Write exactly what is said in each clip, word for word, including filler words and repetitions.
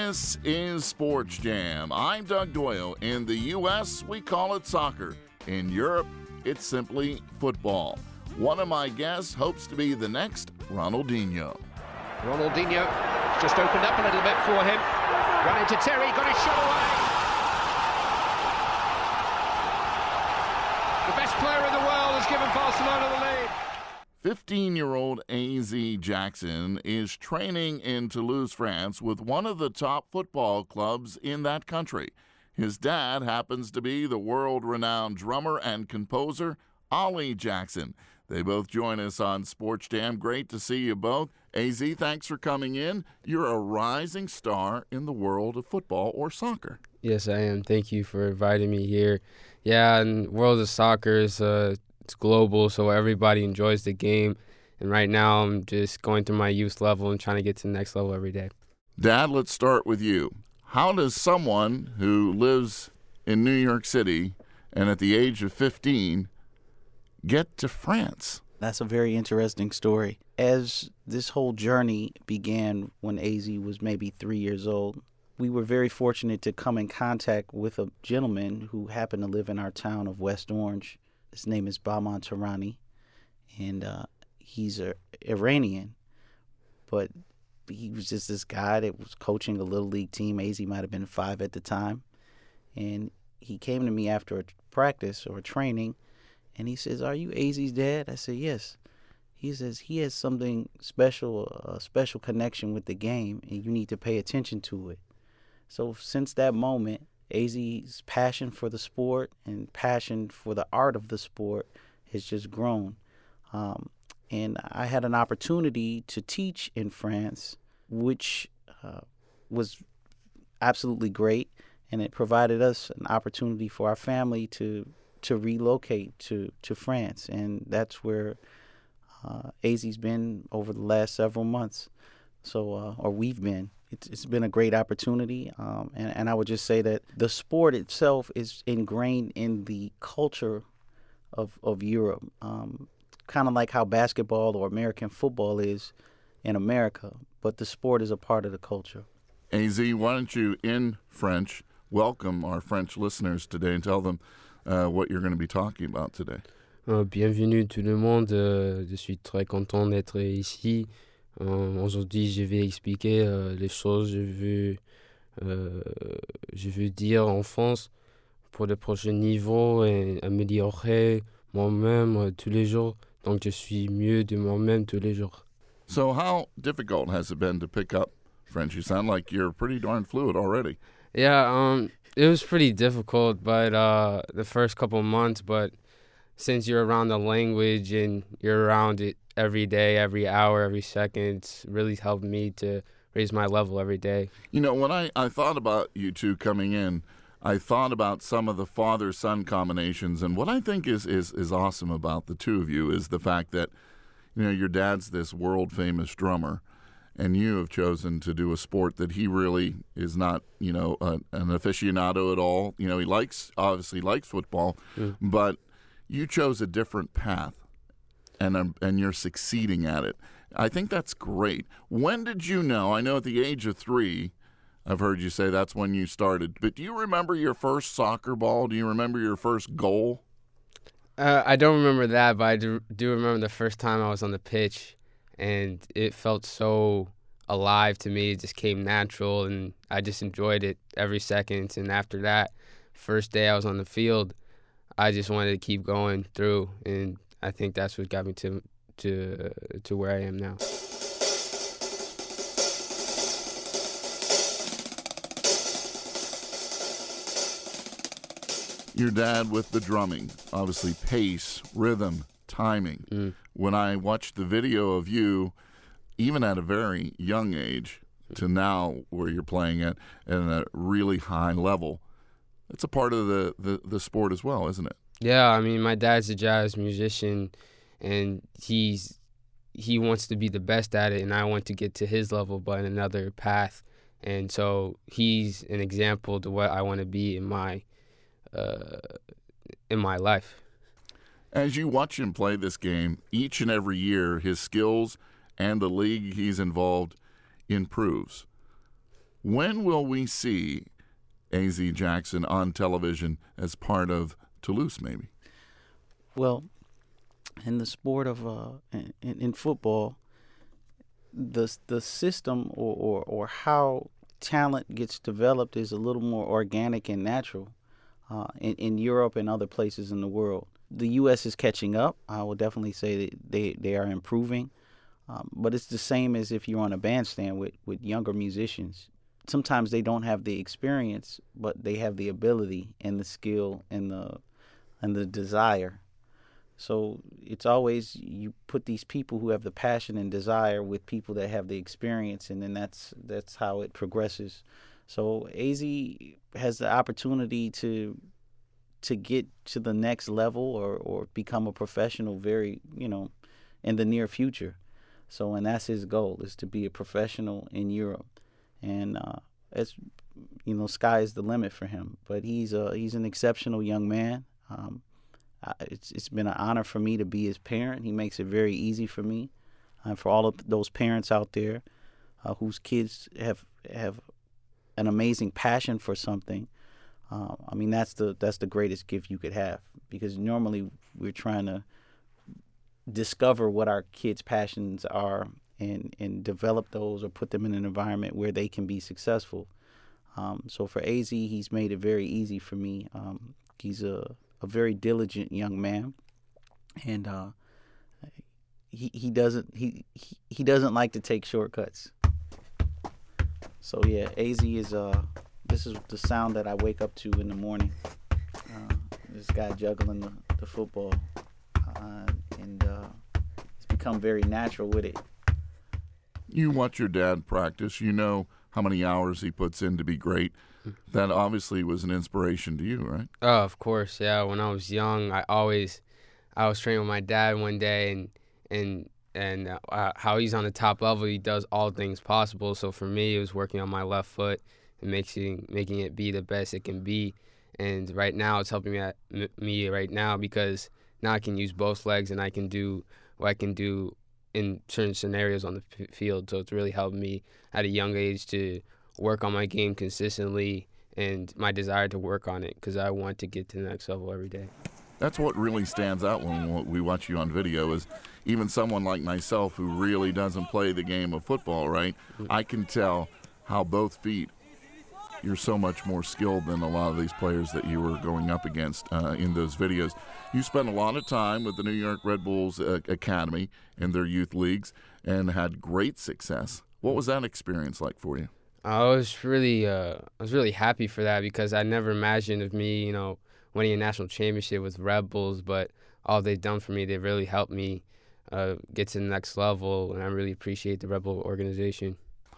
This is Sports Jam. I'm Doug Doyle. In the U S, we call it soccer. In Europe, it's simply football. One of my guests hopes to be the next Ronaldinho. Ronaldinho just opened up a little bit for him. Run into Terry, got his shot away. The best player in the world has given Barcelona the lead. fifteen-year-old A Z Jackson is training in Toulouse, France, with one of the top football clubs in that country. His dad happens to be the world-renowned drummer and composer, Ollie Jackson. They both join us on Sports Jam. Great to see you both. A Z, thanks for coming in. You're a rising star in the world of football or soccer. Yes, I am. Thank you for inviting me here. Yeah, and world of soccer is uh, it's global, so everybody enjoys the game. And right now, I'm just going through my youth level and trying to get to the next level every day. Dad, let's start with you. How does someone who lives in New York City and at the age of fifteen get to France? That's a very interesting story. As this whole journey began when A Z was maybe three years old, we were very fortunate to come in contact with a gentleman who happened to live in our town of West Orange. His name is Bahman Tarani, and uh, he's a Iranian, but he was just this guy that was coaching a little league team. A Z might have been five at the time, and he came to me after a practice or a training, and he says, "Are you A Z's dad?" I said, "Yes." He says, "He has something special, a special connection with the game, and you need to pay attention to it." So since that moment, A Z's passion for the sport and passion for the art of the sport has just grown. Um, and I had an opportunity to teach in France, which uh, was absolutely great, and it provided us an opportunity for our family to to relocate to, to France, and that's where uh, A Z's been over the last several months. So, uh, or we've been. It's, it's been a great opportunity, um, and, and I would just say that the sport itself is ingrained in the culture of of Europe, um, kind of like how basketball or American football is in America, but the sport is a part of the culture. A Z, why don't you, in French, welcome our French listeners today and tell them uh, what you're going to be talking about today. Euh, bienvenue tout le monde. Euh, je suis très content d'être ici. Euh, aujourd'hui, je vais expliquer euh, les choses que je veux, euh, je veux dire en France pour le prochain niveau et améliorer moi-même euh, tous les jours. Donc, je suis mieux de moi-même tous les jours. So how difficult has it been to pick up French? You sound like you're pretty darn fluid already. Yeah, um, it was pretty difficult, but uh, the first couple of months, but since you're around the language and you're around it every day, every hour, every second, it's really helped me to raise my level every day. You know, when I, I thought about you two coming in, I thought about some of the father-son combinations, and what I think is, is, is awesome about the two of you is the fact that, you know, your dad's this world-famous drummer, and you have chosen to do a sport that he really is not, you know, a, an aficionado at all. You know, he likes, obviously likes football, mm. but you chose a different path, and um, and you're succeeding at it. I think that's great. When did you know? I know at the age of three, I've heard you say that's when you started, but do you remember your first soccer ball? Do you remember your first goal? Uh, I don't remember that, but I do, do remember the first time I was on the pitch, and it felt so alive to me. It just came natural, and I just enjoyed it every second. And after that, first day I was on the field, I just wanted to keep going through, and I think that's what got me to to uh, to where I am now. Your dad with the drumming, obviously pace, rhythm, timing. Mm. When I watched the video of you, even at a very young age to now where you're playing at, at a really high level, it's a part of the, the, the sport as well, isn't it? Yeah, I mean, my dad's a jazz musician, and he's he wants to be the best at it, and I want to get to his level, but in another path. And so he's an example to what I want to be in my uh, in my life. As you watch him play this game, each and every year, his skills and the league he's involved improves. When will we see A Z Jackson on television as part of Toulouse, maybe? Well, in the sport of uh, in, in football, the the system or, or, or how talent gets developed is a little more organic and natural uh, in, in Europe and other places in the world. The U S is catching up. I will definitely say that they, they are improving. Um, but it's the same as if you're on a bandstand with, with younger musicians. Sometimes they don't have the experience, but they have the ability and the skill and the and the desire. So it's always you put these people who have the passion and desire with people that have the experience, and then that's that's how it progresses. So A Z has the opportunity to to get to the next level or, or become a professional very, you know, in the near future. So, and that's his goal, is to be a professional in Europe. And uh, it's, you know, sky is the limit for him. But he's a, he's an exceptional young man. Um, I, it's it's been an honor for me to be his parent. He makes it very easy for me. And for all of those parents out there uh, whose kids have have an amazing passion for something, uh, I mean, that's the that's the greatest gift you could have. Because normally we're trying to discover what our kids' passions are and, and develop those or put them in an environment where they can be successful. Um, so for A Z, he's made it very easy for me. Um, he's a, a very diligent young man, and uh, he he doesn't he, he he doesn't like to take shortcuts. So yeah, A Z is uh this is the sound that I wake up to in the morning. Uh, this guy juggling the, the football. Uh, and uh, it's become very natural with it. You watch your dad practice. You know how many hours he puts in to be great. That obviously was an inspiration to you, right? Oh, of course, yeah. When I was young, I always, I was training with my dad one day, and and and uh, how he's on the top level, he does all things possible. So for me, it was working on my left foot and making making it be the best it can be. And right now, it's helping me at, me right now because now I can use both legs and I can do what I can do in certain scenarios on the f- field. So it's really helped me at a young age to work on my game consistently and my desire to work on it because I want to get to the next level every day. That's what really stands out when we watch you on video is even someone like myself who really doesn't play the game of football, right? Mm-hmm. I can tell how both feet, you're so much more skilled than a lot of these players that you were going up against uh, in those videos. You spent a lot of time with the New York Red Bulls uh, Academy and their youth leagues and had great success. What was that experience like for you? I was really, uh, I was really happy for that because I never imagined of me, you know, winning a national championship with Red Bulls. But all they've done for me, they really helped me uh, get to the next level, and I really appreciate the Red Bull organization.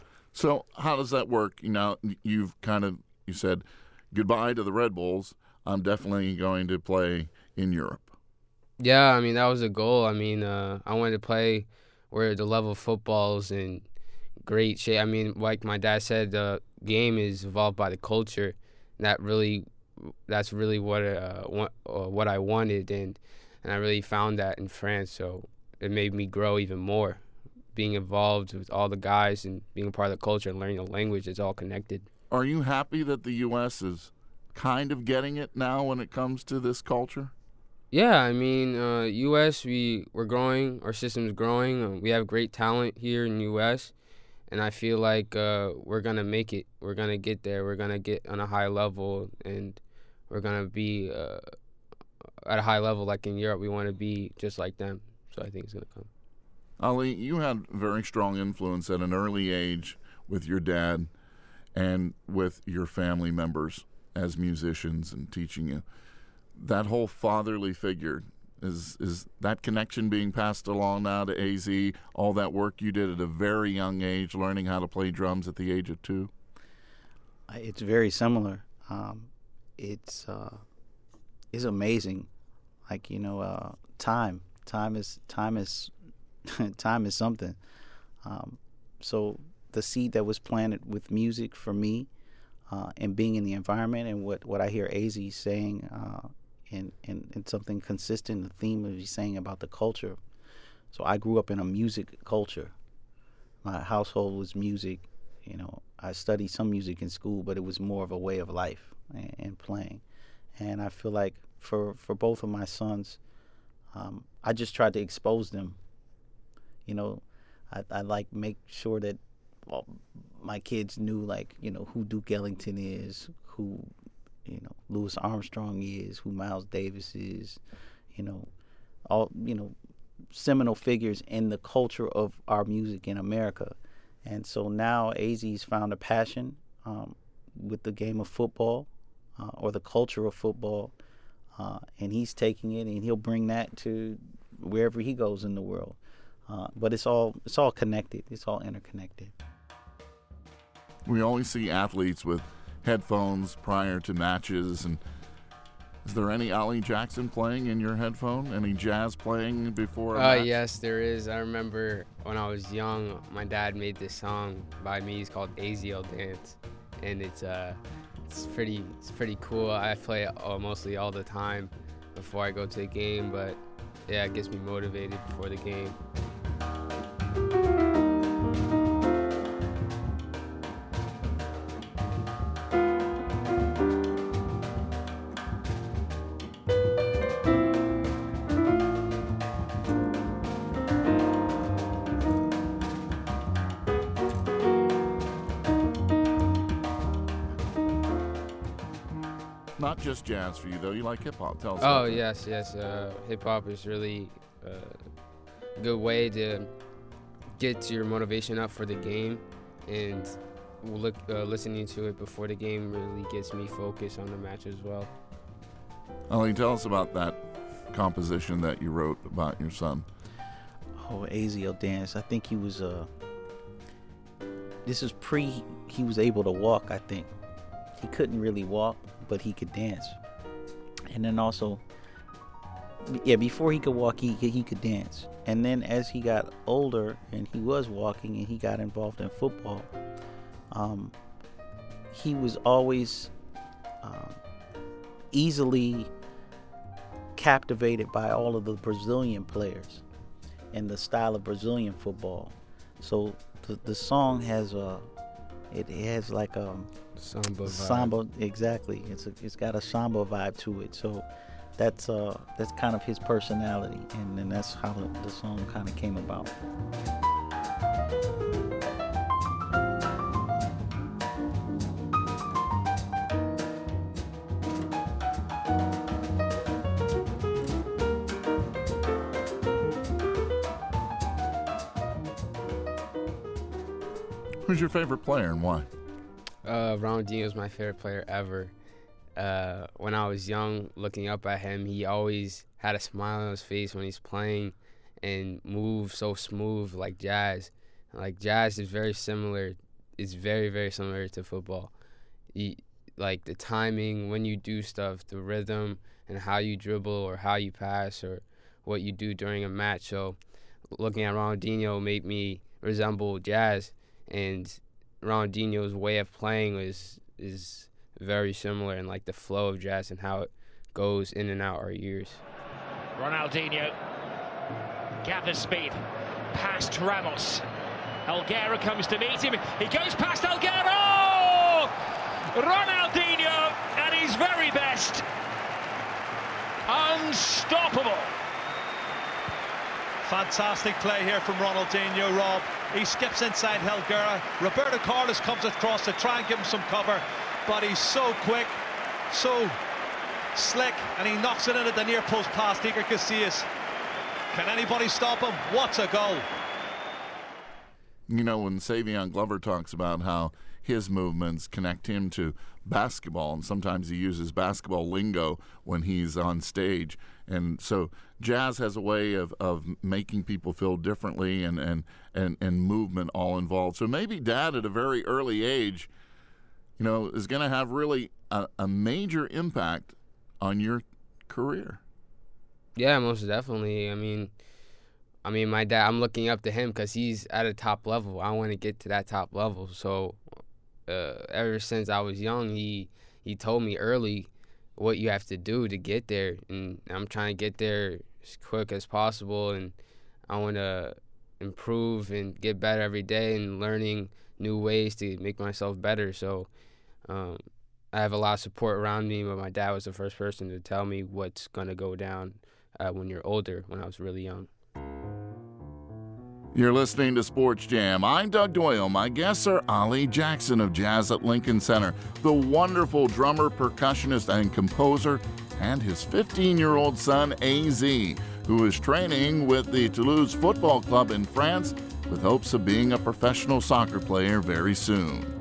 So how does that work? You know, you've kind of, you said goodbye to the Red Bulls. I'm definitely going to play in Europe. Yeah, I mean, that was a goal. I mean, uh, I wanted to play where the level of football is in great shape. I mean, like my dad said, the game is evolved by the culture. That really, that's really what uh, what, uh, what I wanted, and and I really found that in France. So it made me grow even more. Being involved with all the guys and being a part of the culture and learning the language, it's all connected. Are you happy that the U S is kind of getting it now when it comes to this culture? Yeah, I mean, uh, U S, we, we're growing, our system's growing. Uh, we have great talent here in U S, and I feel like uh, we're going to make it. We're going to get there. We're going to get on a high level, and we're going to be uh, at a high level like in Europe. We want to be just like them, so I think it's going to come. Ali, you had very strong influence at an early age with your dad and with your family members as musicians and teaching you. That whole fatherly figure, is is that connection being passed along now to A Z, all that work you did at a very young age, learning how to play drums at the age of two? It's very similar. Um, it's uh, it's amazing. Like, you know, uh, time. Time is time is time is something. Um, so the seed that was planted with music for me uh, and being in the environment and what, what I hear A Z saying uh, and, and, and something consistent, the theme of he's saying about the culture. So I grew up in a music culture. My household was music, you know, I studied some music in school, but it was more of a way of life and, and playing. And I feel like for, for both of my sons, um, I just tried to expose them. You know, I, I like make sure that well, my kids knew, like, you know, who Duke Ellington is, who, you know, Louis Armstrong is, who Miles Davis is, you know, all, you know, seminal figures in the culture of our music in America. And so now A Z's found a passion um, with the game of football uh, or the culture of football, uh, and he's taking it and he'll bring that to wherever he goes in the world. Uh, but it's all it's all connected. It's all interconnected. We always see athletes with headphones prior to matches, and is there any Ollie Jackson playing in your headphone? Any jazz playing before a Uh, match? yes, there is. I remember when I was young, my dad made this song by me. It's called A Z L Dance, and it's uh, it's pretty it's pretty cool. I play it uh, mostly all the time before I go to the game, but yeah, it gets me motivated before the game. Not just jazz for you, though. You like hip-hop. Tell us Oh, about that. yes, yes. Uh, hip-hop is really uh, a good way to get your motivation up for the game, and look, uh, listening to it before the game really gets me focused on the match as well. Ollie, tell us about that composition that you wrote about your son. Oh, A Z L Dance. I think he was, uh, this is pre, he was able to walk, I think. He couldn't really walk, but he could dance. And then also, yeah, before he could walk, he, he could dance. And then as he got older and he was walking and he got involved in football, um, he was always um, easily captivated by all of the Brazilian players and the style of Brazilian football. So the, the song has a, it has like a Samba vibe. samba, exactly. It's a, it's got a samba vibe to it. So that's uh that's kind of his personality, and then that's how the, the song kind of came about. Who's your favorite player and why? Uh, Ronaldinho is my favorite player ever. Uh, when I was young, looking up at him, he always had a smile on his face when he's playing and moved so smooth like jazz. Like jazz is very similar. It's very, very similar to football. You, like the timing, when you do stuff, the rhythm, and how you dribble or how you pass or what you do during a match. So looking at Ronaldinho made me resemble jazz, and Ronaldinho's way of playing is is very similar, and like the flow of jazz and how it goes in and out our ears. Ronaldinho gathers speed past Ramos. Helguera comes to meet him. He goes past Helguera. Ronaldinho at his very best. Unstoppable. Fantastic play here from Ronaldinho, Rob. He skips inside Helguera. Roberto Carlos comes across to try and give him some cover, but he's so quick, so slick, and he knocks it in at the near post past Iker Casillas. Can anybody stop him? What a goal. You know, when Savion Glover talks about how his movements connect him to basketball, and sometimes he uses basketball lingo when he's on stage. And so jazz has a way of, of making people feel differently, and, and, and, and movement all involved. So maybe Dad at a very early age, you know, is going to have really a, a major impact on your career. Yeah, most definitely. I mean, I mean, my dad, I'm looking up to him because he's at a top level. I want to get to that top level. So uh, ever since I was young, he he told me early what you have to do to get there, and I'm trying to get there as quick as possible, and I want to improve and get better every day and learning new ways to make myself better. So um, I have a lot of support around me, but my dad was the first person to tell me what's going to go down uh, when you're older, when I was really young. You're listening to Sports Jam. I'm Doug Doyle. My guests are Ollie Jackson of Jazz at Lincoln Center, the wonderful drummer, percussionist, and composer, and his fifteen-year-old son, A Z, who is training with the Toulouse Football Club in France with hopes of being a professional soccer player very soon.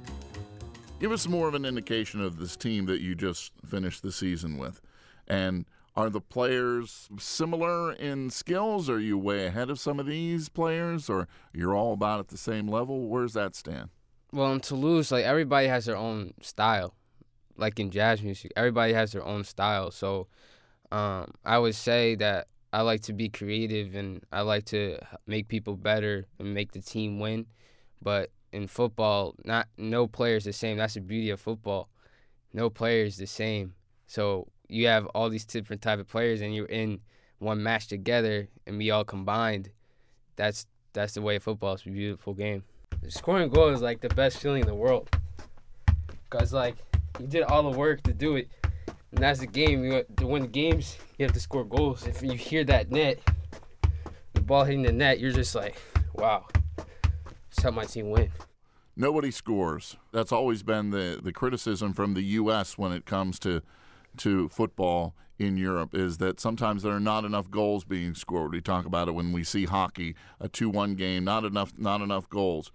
Give us more of an indication of this team that you just finished the season with. And are the players similar in skills? Are you way ahead of some of these players, or you're all about at the same level? Where's that stand? Well, in Toulouse, like, everybody has their own style. Like in jazz music, everybody has their own style. So um, I would say that I like to be creative and I like to make people better and make the team win. But in football, not no player is the same. That's the beauty of football. No player is the same. So you have all these different type of players, and you're in one match together, and we all combined. That's that's the way football is. It's a beautiful game. Scoring goals is like the best feeling in the world, cause like you did all the work to do it, and that's the game. You to win the games, you have to score goals. If you hear that net, the ball hitting the net, you're just like, wow, just help my team win. Nobody scores. That's always been the, the criticism from the U S when it comes to to football in Europe, is that sometimes there are not enough goals being scored. We talk about it when we see hockey, a two one game, not enough not enough goals.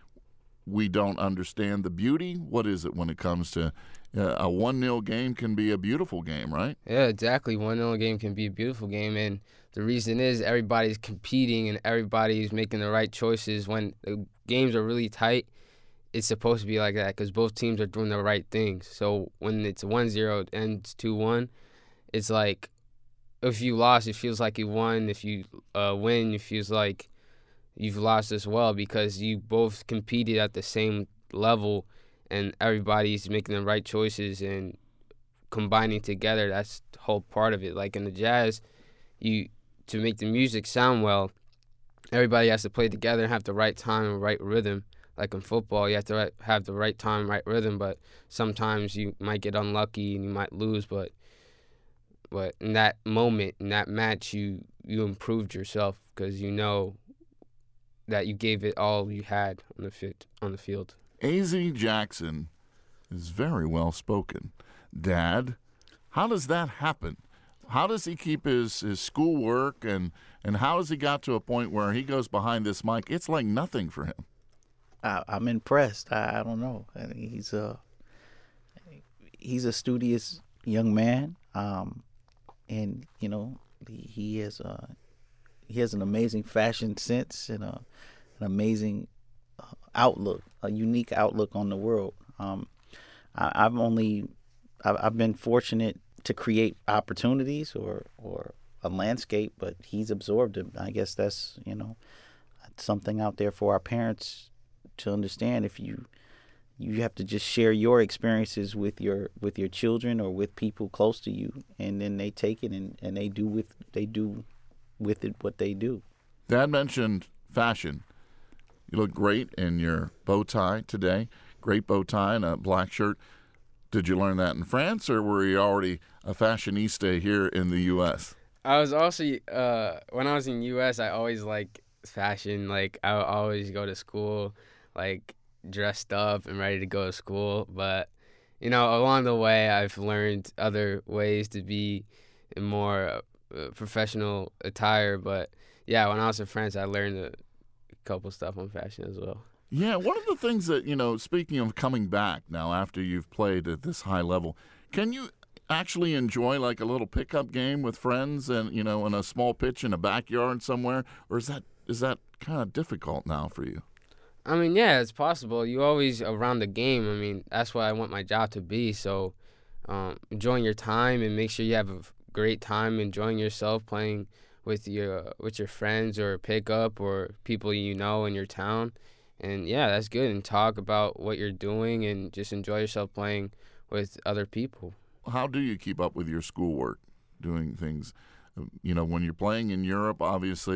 We don't understand the beauty. What is it when it comes to uh, a one nil game can be a beautiful game, right? Yeah, exactly. one nil game can be a beautiful game, and the reason is everybody's competing and everybody's making the right choices. When the games are really tight, it's supposed to be like that because both teams are doing the right things. So when it's one zero, it ends two one, it's like if you lost, it feels like you won. If you uh, win, it feels like you've lost as well, because you both competed at the same level and everybody's making the right choices and combining together. That's the whole part of it. Like in the jazz, you to make the music sound well, everybody has to play together and have the right time and right rhythm. Like in football, you have to have the right time, right rhythm, but sometimes you might get unlucky and you might lose, but but in that moment, in that match, you, you improved yourself because you know that you gave it all you had on the fit, on the field. A Z Jackson is very well spoken. Dad, how does that happen? How does he keep his, his schoolwork, and, and how has he got to a point where he goes behind this mic? It's like nothing for him. I, I'm impressed. I, I don't know. I mean, he's a he's a studious young man, um, and you know he, he has a he has an amazing fashion sense and a, an amazing uh, outlook, a unique outlook on the world. Um, I, I've only I've, I've been fortunate to create opportunities or or a landscape, but he's absorbed it. I guess that's you know something out there for our parents to understand. If you you have to just share your experiences with your with your children or with people close to you, and then they take it and, and they do with they do with it what they do. Dad mentioned fashion. You look great in your bow tie today. Great bow tie and a black shirt. Did you learn that in France, or were you already a fashionista here in the U S? I was also uh, when I was in U S I always liked fashion. Like I would always go to school like dressed up and ready to go to school, but you know, along the way I've learned other ways to be in more uh, professional attire. But yeah, when I was in France, I learned a couple stuff on fashion as well. Yeah, one of the things that, you know, speaking of coming back now after you've played at this high level, can you actually enjoy like a little pickup game with friends and, you know, in a small pitch in a backyard somewhere, or is that is that kind of difficult now for you? I mean, yeah, it's possible. You always around the game. I mean, that's what I want my job to be. So um, enjoying your time and make sure you have a great time enjoying yourself playing with your with your friends or pickup or people you know in your town. And, yeah, that's good. And talk about what you're doing and just enjoy yourself playing with other people. How do you keep up with your schoolwork, doing things? You know, when you're playing in Europe, obviously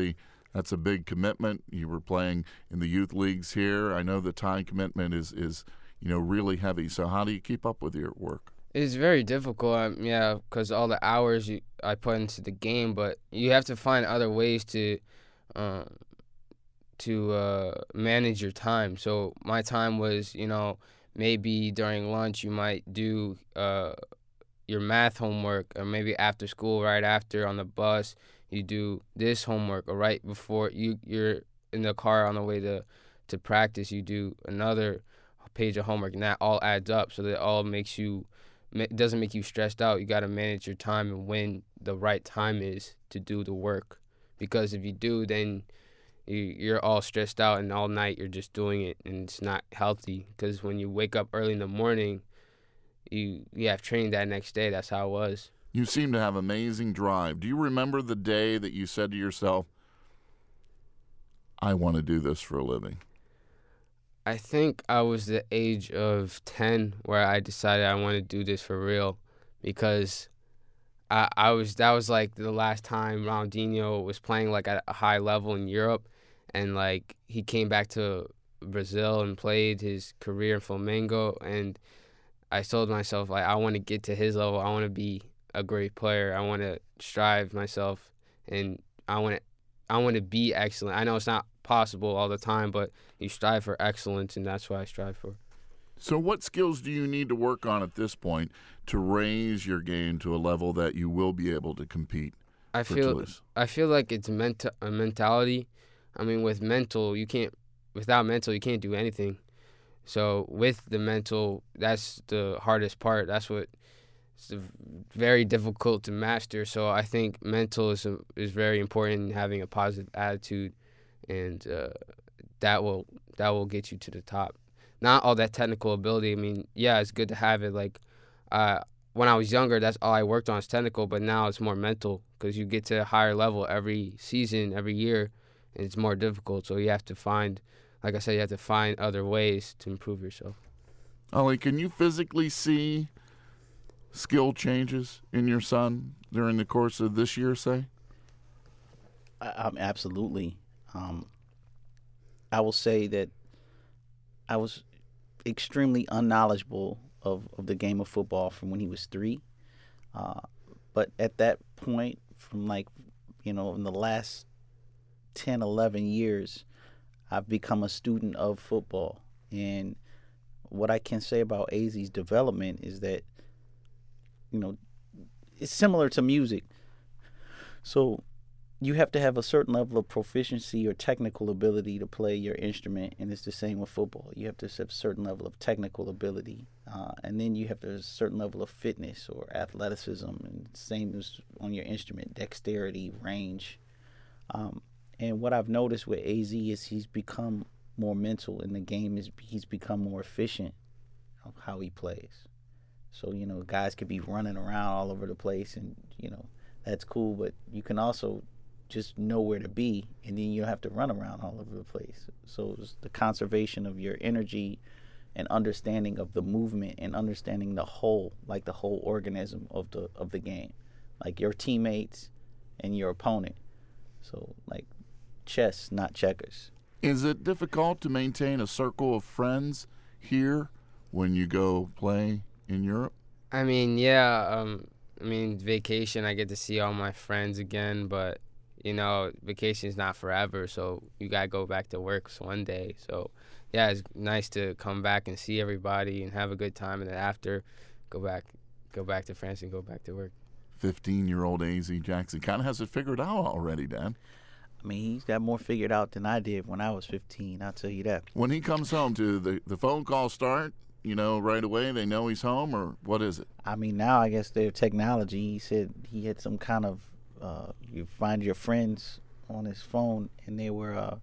That's a big commitment. You were playing in the youth leagues here. I know the time commitment is, is you know, really heavy. So how do you keep up with your work? It's very difficult, um, yeah, because all the hours you, I put into the game, but you have to find other ways to um, to uh, manage your time. So my time was, you know, maybe during lunch you might do uh, your math homework, or maybe after school, right after on the bus, you do this homework, or right before you, you're in the car on the way to, to practice, you do another page of homework, and that all adds up, so that all makes you, it doesn't make you stressed out. You got to manage your time and when the right time is to do the work, because if you do, then you, you're all stressed out, and all night you're just doing it, and it's not healthy, because when you wake up early in the morning, you, you have training that next day. That's how it was. You seem to have amazing drive. Do you remember the day that you said to yourself, I want to do this for a living? I think I was the age of ten where I decided I want to do this for real, because I, I was that was like the last time Ronaldinho was playing like at a high level in Europe, and like he came back to Brazil and played his career in Flamengo, and I told myself, like, I want to get to his level. I want to be a great player. I want to strive myself, and I want to I want to be excellent. I know it's not possible all the time, but you strive for excellence, and that's what I strive for. So what skills do you need to work on at this point to raise your game to a level that you will be able to compete I for feel Toulouse? I feel like it's menta- a mentality. I mean, with mental, you can't without mental, you can't do anything. So with the mental, that's the hardest part. That's what it's very difficult to master. So I think mental is a, is very important. Having a positive attitude, and uh, that will that will get you to the top. Not all that technical ability. I mean, yeah, it's good to have it. Like uh, when I was younger, that's all I worked on is technical. But now it's more mental, because you get to a higher level every season, every year, and it's more difficult. So you have to find, like I said, you have to find other ways to improve yourself. Ollie, can you physically see skill changes in your son during the course of this year, say? I, um, absolutely. Um, I will say that I was extremely unknowledgeable of, of the game of football from when he was three. Uh, but at that point, from like, you know, in the last ten, eleven years, I've become a student of football. And what I can say about A Z's development is that, you know, it's similar to music. So you have to have a certain level of proficiency or technical ability to play your instrument, and it's the same with football. You have to have a certain level of technical ability, uh, and then you have to have a certain level of fitness or athleticism, and same as on your instrument, dexterity, range. Um, and what I've noticed with A Z is he's become more mental in the game. Is he's become more efficient of how he plays. So, you know, guys could be running around all over the place, and, you know, that's cool, but you can also just know where to be, and then you don't have to run around all over the place. So it's the conservation of your energy and understanding of the movement and understanding the whole, like the whole organism of the of the game, like your teammates and your opponent. So like chess, not checkers. Is it difficult to maintain a circle of friends here when you go play in Europe? I mean, yeah. Um, I mean, vacation, I get to see all my friends again, but, you know, vacation is not forever, so you got to go back to work one day. So, yeah, it's nice to come back and see everybody and have a good time, and then after, go back go back to France and go back to work. fifteen-year-old A Z Jackson kind of has it figured out already, Dan. I mean, he's got more figured out than I did when I was fifteen, I'll tell you that. When he comes home, do the, the phone calls start, you know, right away? They know he's home, or what is it? I mean, now I guess their technology, he said he had some kind of, uh, you find your friends on his phone, and they were uh,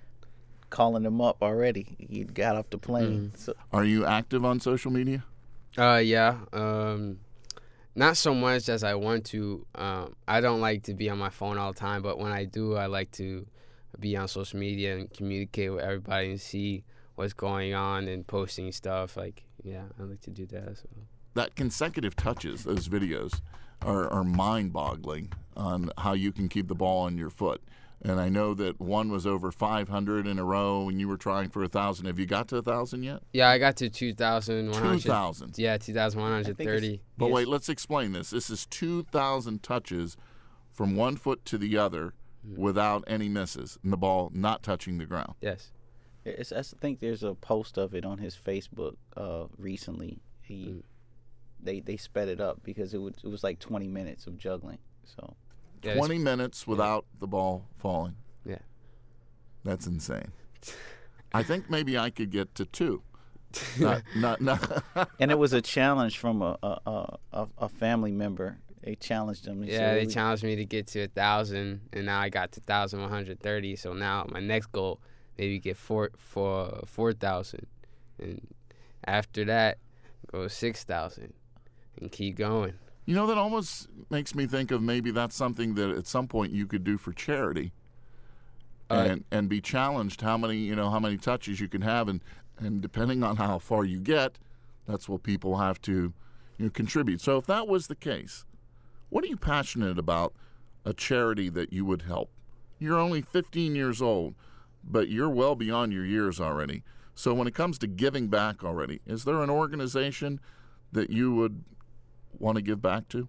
calling him up already. He got off the plane. Mm. So, Are you active on social media? Uh, yeah. Um, not so much as I want to. Um, I don't like to be on my phone all the time, but when I do, I like to be on social media and communicate with everybody and see what's going on and posting stuff. Like, yeah, I like to do that. So. That consecutive touches, those videos, are, are mind-boggling on how you can keep the ball on your foot. And I know that one was over five hundred in a row, and you were trying for one thousand. Have you got to one thousand yet? Yeah, I got to two thousand one hundred. two thousand. Yeah, two thousand one hundred thirty. But wait, let's explain this. This is two thousand touches from one foot to the other without any misses, and the ball not touching the ground. Yes. It's, I think there's a post of it on his Facebook uh, recently. He, mm. they they sped it up because it was it was like twenty minutes of juggling. So. Yeah, twenty minutes without yeah. the ball falling. Yeah. That's insane. I think maybe I could get to two. Not, not, not. And it was a challenge from a a, a, a family member. They challenged him. They yeah, they challenged me to get to one thousand, and now I got to one thousand one hundred thirty. So now my next goal, maybe get four, for four thousand. And after that, go six thousand and keep going. You know, that almost makes me think of maybe that's something that at some point you could do for charity, uh, and and be challenged how many you know how many touches you can have, and, and depending on how far you get, that's what people have to you know, contribute. So if that was the case, what are you passionate about? A charity that you would help. You're only fifteen years old, but you're well beyond your years already. So when it comes to giving back already, is there an organization that you would want to give back to?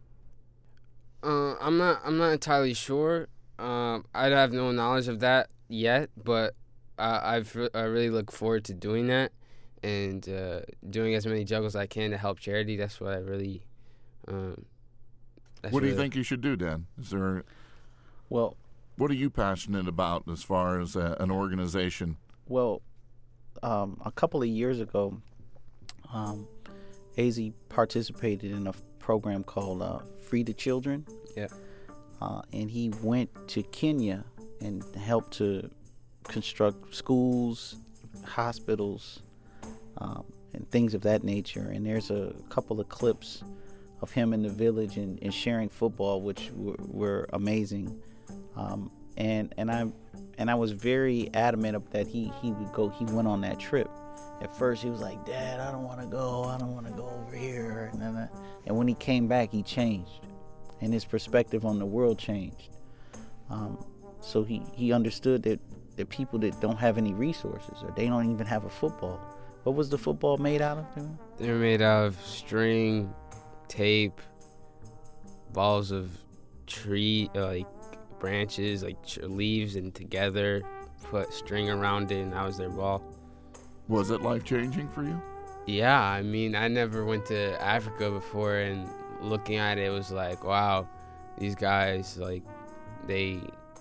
Uh, I'm not. I'm not entirely sure. Um, I have no knowledge of that yet, but uh, I've re- I really look forward to doing that and uh, doing as many juggles as I can to help charity. That's what I really. Um, that's what do you really... think you should do, Dan? Is there? Well, what are you passionate about as far as uh, an organization? Well, um, a couple of years ago, um, A Z participated in a program called uh, Free the Children. Yeah. Uh, and he went to Kenya and helped to construct schools, hospitals, um, and things of that nature. And there's a couple of clips of him in the village and, and sharing football, which were, were amazing. Um, and and I and I was very adamant that he he would go. He went on that trip. At first, he was like, "Dad, I don't want to go. I don't want to go over here." And then, I, and when he came back, he changed, and his perspective on the world changed. Um, so he, he understood that that people that don't have any resources, or they don't even have a football. What was the football made out of? They're made out of string, tape, balls of tree, uh, like branches, like leaves, and together put string around it, and that was their ball. Was it life-changing for you? Yeah, I mean, I never went to Africa before, and looking at it, it was like, wow, these guys, like, they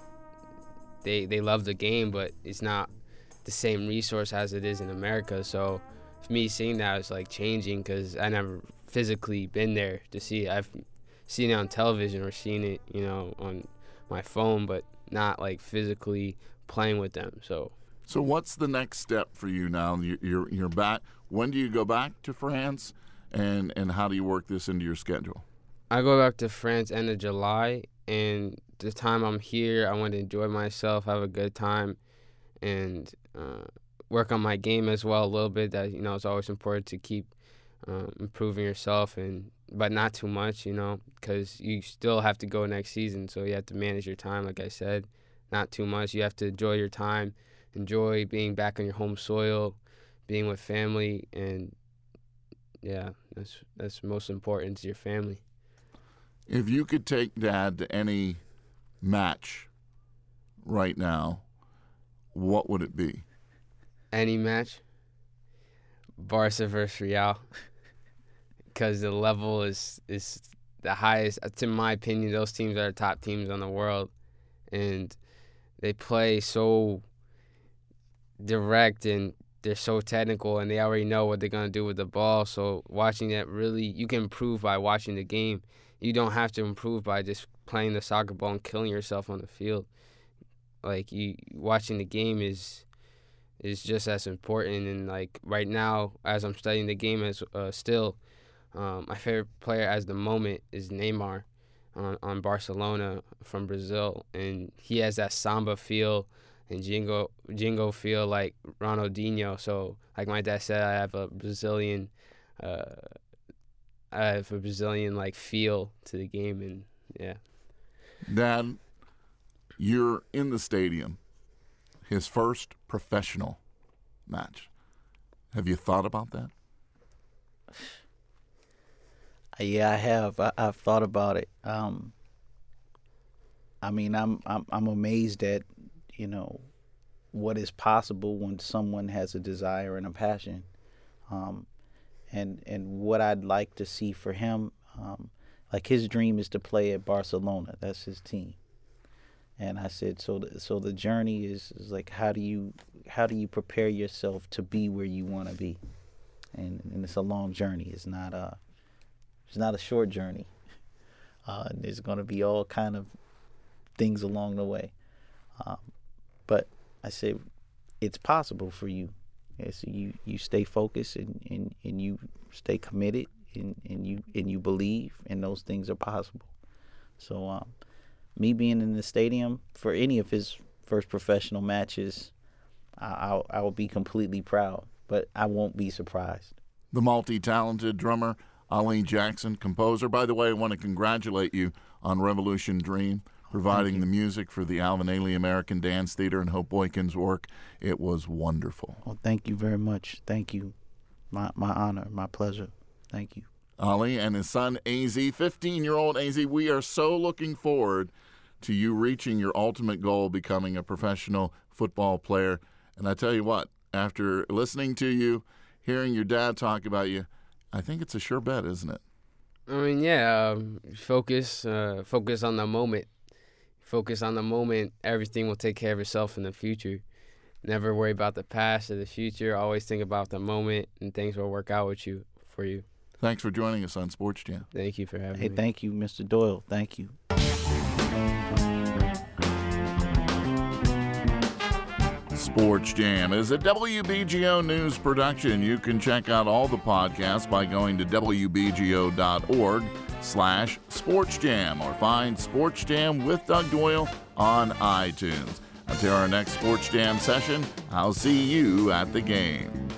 they they love the game, but it's not the same resource as it is in America. So for me, seeing that was like changing, because I never physically been there to see it. I've seen it on television or seen it, you know, on my phone, but not like physically playing with them. So. So what's the next step for you now? You're you're back. When do you go back to France, and and how do you work this into your schedule? I go back to France end of July, and the time I'm here, I want to enjoy myself, have a good time, and uh, work on my game as well a little bit. That, you know, it's always important to keep uh, improving yourself, and but not too much, you know, because you still have to go next season. So you have to manage your time, like I said, not too much. You have to enjoy your time. Enjoy being back on your home soil, being with family, and yeah, that's that's most important to your family. If you could take Dad to any match right now, what would it be? Any match? Barca versus Real, because the level is is the highest. To my opinion, those teams are the top teams in the world, and they play so direct, and they're so technical, and they already know what they're going to do with the ball. So watching that, really, you can improve by watching the game. You don't have to improve by just playing the soccer ball and killing yourself on the field. Like, you watching the game is is just as important. And like right now, as I'm studying the game, as uh, still um, my favorite player as the moment is Neymar on, on Barcelona from Brazil, and he has that samba feel and jingo jingo feel like Ronaldinho. So like my dad said, I have a Brazilian uh I have a Brazilian like feel to the game. And yeah. Dad, You're in the stadium, his first professional match. Have you thought about that? Yeah, I have. I, I've thought about it. Um, I mean, I'm I'm I'm amazed at, you know, what is possible when someone has a desire and a passion, um, and and what I'd like to see for him. Um, like his dream is to play at Barcelona. That's his team. And I said, so the, so the journey is, is like, how do you how do you prepare yourself to be where you want to be? And and it's a long journey. It's not a it's not a short journey. Uh, there's going to be all kind of things along the way. Um, but I say it's possible for you. Yes, you, you stay focused and, and, and you stay committed and, and you and you believe, and those things are possible. So um, me being in the stadium for any of his first professional matches, I, I'll, I will be completely proud, but I won't be surprised. The multi-talented drummer, Ali Jackson, composer. By the way, I want to congratulate you on Revolution Dream, providing the music for the Alvin Ailey American Dance Theater and Hope Boykin's work. It was wonderful. Well, thank you very much. Thank you. My my honor, my pleasure. Thank you. Ali and his son, A Z, fifteen-year-old A Z, we are so looking forward to you reaching your ultimate goal, becoming a professional football player. And I tell you what, after listening to you, hearing your dad talk about you, I think it's a sure bet, isn't it? I mean, yeah, um, focus, uh, focus on the moment. Focus on the moment. Everything will take care of itself in the future. Never worry about the past or the future. Always think about the moment, and things will work out with you for you. Thanks for joining us on Sports Jam. Thank you for having Hey, me. thank you, Mister Doyle. Thank you. Sports Jam is a W B G O News production. You can check out all the podcasts by going to W B G O dot org slash Sports Jam or find Sports Jam with Doug Doyle on iTunes. Until our next Sports Jam session, I'll see you at the game.